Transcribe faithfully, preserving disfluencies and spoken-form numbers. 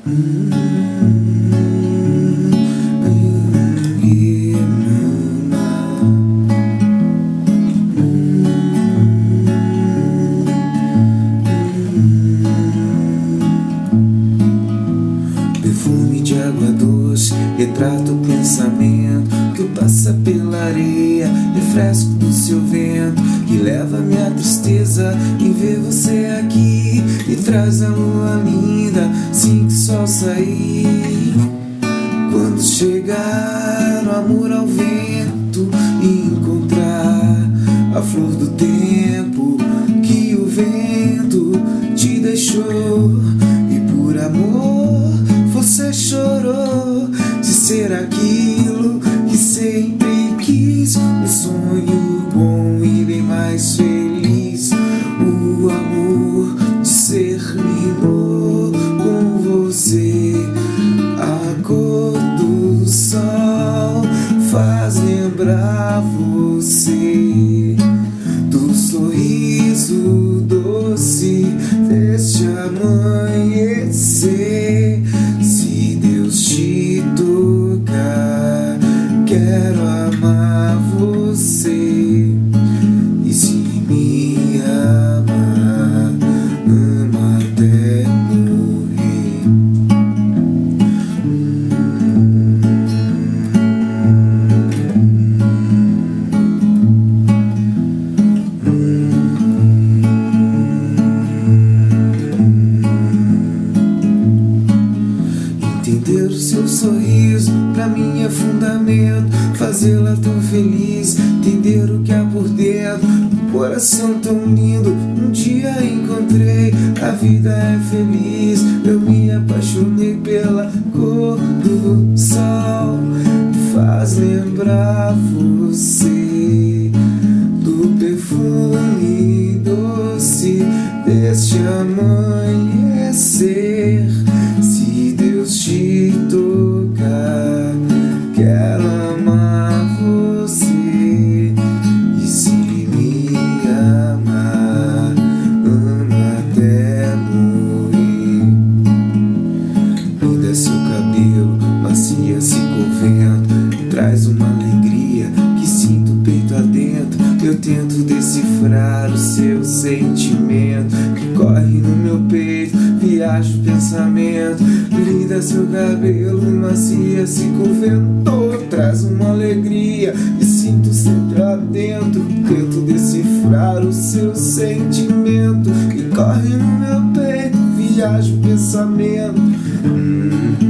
Perfume de água doce retrata o pensamento que passa pela areia, refresco do seu vento que leva minha tristeza em ver você aqui e traz a lua linda assim que o sol sair. Quando chegar o amor ao vento e encontrar a flor do tempo que o vento te deixou, e por amor você chorou de ser aquilo que sempre quis, um sonho bom e bem mais feliz. O amor de ser minou com você. A cor do sol faz lembrar você do sorriso doce deste amanhecer. Se Deus te tocar, quero amar você. E se me amar, ama até morrer. Entender o seu sorriso pra mim é fundamento, fazê-la tão feliz, entender o que há por dentro. Um coração tão lindo, um dia encontrei, a vida é feliz. Eu me apaixonei pela cor do sol, faz lembrar você do perfume doce deste amanhecer. Se Deus te tocar, quero amar você. E se me amar, ama até morrer. Me dá seu cabelo, macia-se com vento, traz uma alegria que sinto o peito adentro. Eu tento decifrar o seu sentimento que corre no meu peito, viajo o pensamento. Linda seu cabelo, macia-se com vento, traz uma alegria e sinto sempre adentro. Tento decifrar o seu sentimento que corre no meu peito, viajo o pensamento. hum.